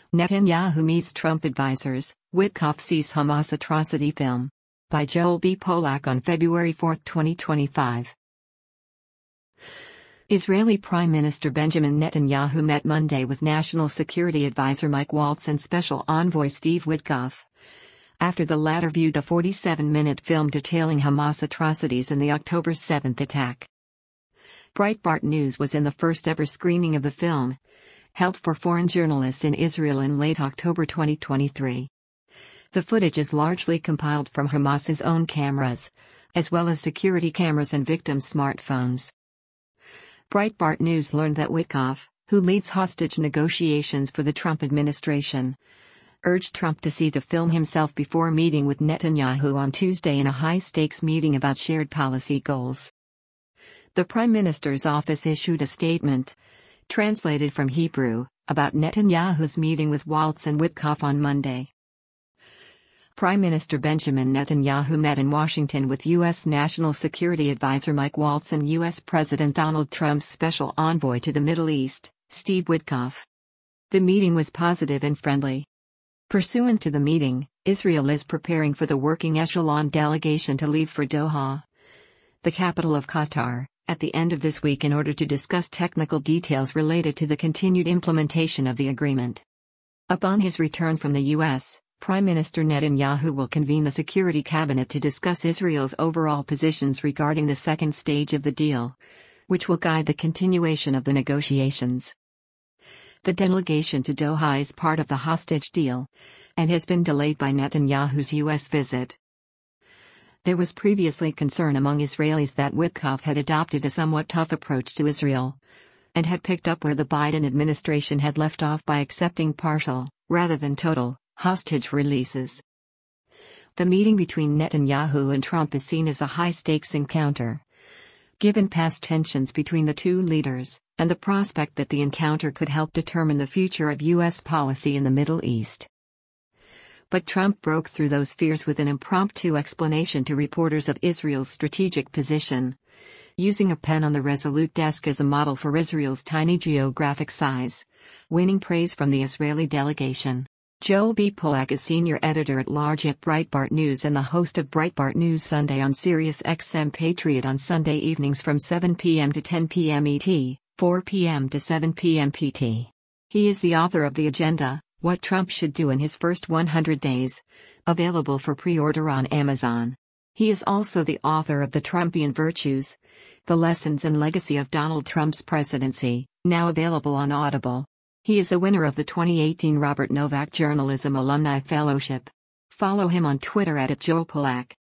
Netanyahu meets Trump advisors, Witkoff sees Hamas atrocity film. By Joel B. Polak on February 4, 2025. Israeli Prime Minister Benjamin Netanyahu met Monday with National Security Advisor Mike Waltz and Special Envoy Steve Witkoff, after the latter viewed a 47-minute film detailing Hamas atrocities in the October 7 attack. Breitbart News was in the first-ever screening of the film, held for foreign journalists in Israel in late October 2023. The footage is largely compiled from Hamas's own cameras, as well as security cameras and victims' smartphones. Breitbart News learned that Witkoff, who leads hostage negotiations for the Trump administration, urged Trump to see the film himself before meeting with Netanyahu on Tuesday in a high-stakes meeting about shared policy goals. The Prime Minister's office issued a statement, translated from Hebrew, about Netanyahu's meeting with Waltz and Witkoff on Monday. Prime Minister Benjamin Netanyahu met in Washington with U.S. National Security Advisor Mike Waltz and U.S. President Donald Trump's special envoy to the Middle East, Steve Witkoff. The meeting was positive and friendly. Pursuant to the meeting, Israel is preparing for the working echelon delegation to leave for Doha, the capital of Qatar, at the end of this week in order to discuss technical details related to the continued implementation of the agreement. Upon his return from the U.S., Prime Minister Netanyahu will convene the Security Cabinet to discuss Israel's overall positions regarding the second stage of the deal, which will guide the continuation of the negotiations. The delegation to Doha is part of the hostage deal, and has been delayed by Netanyahu's U.S. visit. There was previously concern among Israelis that Witkoff had adopted a somewhat tough approach to Israel, and had picked up where the Biden administration had left off by accepting partial, rather than total, hostage releases. The meeting between Netanyahu and Trump is seen as a high-stakes encounter, given past tensions between the two leaders, and the prospect that the encounter could help determine the future of U.S. policy in the Middle East. But Trump broke through those fears with an impromptu explanation to reporters of Israel's strategic position, using a pen on the Resolute desk as a model for Israel's tiny geographic size, winning praise from the Israeli delegation. Joel B. Polak is senior editor-at-large at Breitbart News and the host of Breitbart News Sunday on Sirius XM Patriot on Sunday evenings from 7 p.m. to 10 p.m. ET, 4 p.m. to 7 p.m. PT. He is the author of The Agenda, What Trump Should Do in His First 100 Days, available for pre-order on Amazon. He is also the author of The Trumpian Virtues, The Lessons and Legacy of Donald Trump's Presidency, now available on Audible. He is a winner of the 2018 Robert Novak Journalism Alumni Fellowship. Follow him on Twitter @JoelPolak.